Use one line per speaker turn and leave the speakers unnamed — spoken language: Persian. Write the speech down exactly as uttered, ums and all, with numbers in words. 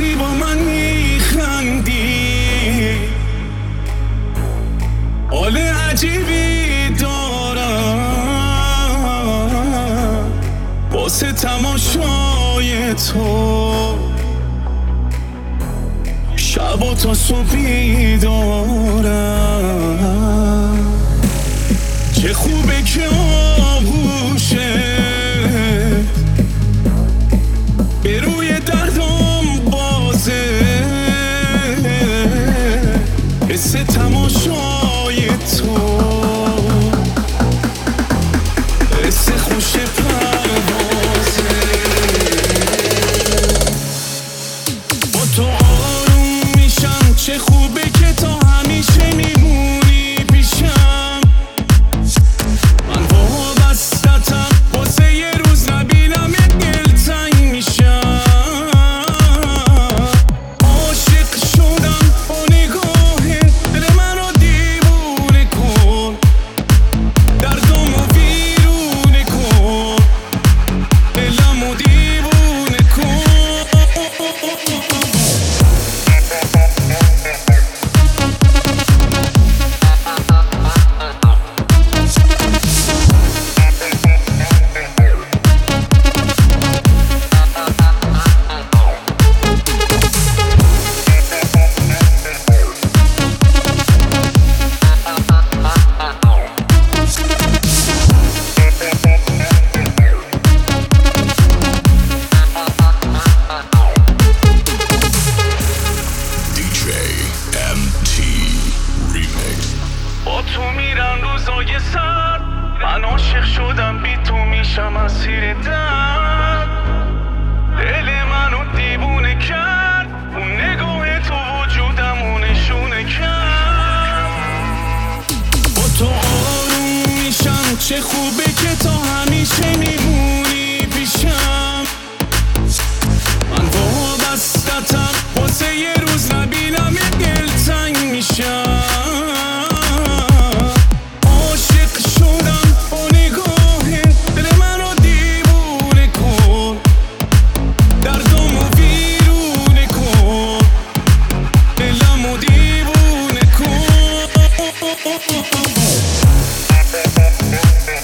وقتی با من میخندی حال عجیبی دارم واسه تماشای تو، شب و تا صبحی دارم. چه خوبه که آغوشه به روی دردم بازه، حس تماشای تو، حس خوش پروازه. با تو آروم میشم، چه خوبه که تا همیشه میمونی پیشم. من وابستتم واسه یه روز نبینم یه دلتنگ میشم. عاشق شدم با نگاهت، دل منو دیوونه کن، دردمو ویرونه کن، دلمو دیوونه کن. با تو میرن روزای سر، من عاشق شدم بی تو میشم اسیر درد. دل منو دیوونه کرد اون نگاه تو، وجودمو نشونه کرد. با تو آروم میشم، چه خوبه که تا همیشه میمونی پیشم. من وابستتم واسه یه روز نبینم یه دلتنگ میشم.
We'll be right back.